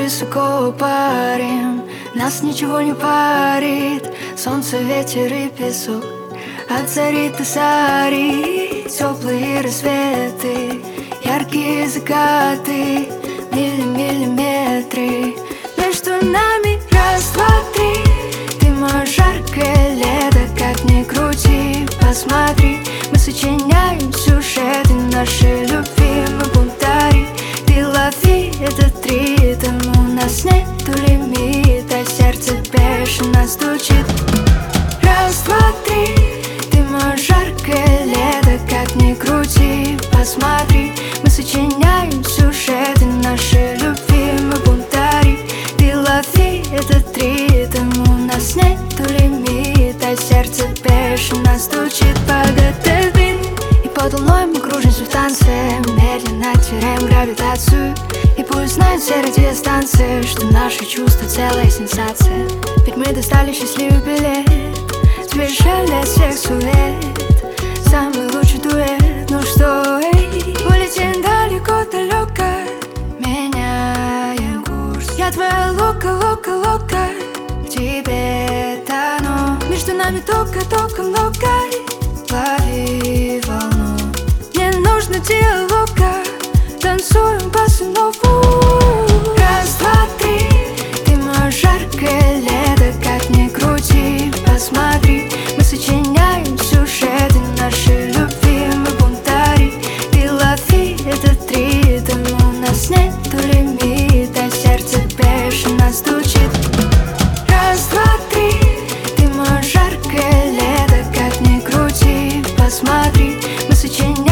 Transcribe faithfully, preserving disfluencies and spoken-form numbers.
высоко парим, нас ничего не парит. Солнце, ветер и песок, от зари до зари. Теплые рассветы, яркие закаты, милли, миллиметры. Между нами раз, два, три. Ты мое жаркое лето, как ни крути. Посмотри, мы сочиняем сюжеты нашей любви, мы бунтари. Ты лови этот ритм, у нас нету лимита, сердце бешено стучит. Раз, два, три. Ты мое жаркое лето, как ни крути. Посмотри, мы сочиняем сюжеты нашей любви, мы бунтари. Ты лови этот ритм, у нас нету лимита, сердце бешено стучит. Подготовим, и под луной мы кружимся в танце, медленно теряем гравитацию. И пусть знают все радиостанции, что наши чувства целая сенсация. Ведь мы достали счастливый билет, сбежали от всех сует, самый лучший дуэт. Ну что, эй, улетим далеко-далеко, меняем курс. Я твоя лока, лока, лока, в тебе тону. Между нами только-только много, лови волну. Не нужно диалога, танцуем босса-нову. Раз, два, три. Ты мое жаркое лето, как ни крути. Посмотри, мы сочиняем сюжеты нашей любви, мы бунтари. Ты лови этот ритм, у нас нету лимита, сердце бешено стучит. Раз, два, три. Ты мое жаркое лето, как ни крути. Посмотри, мы сочиняем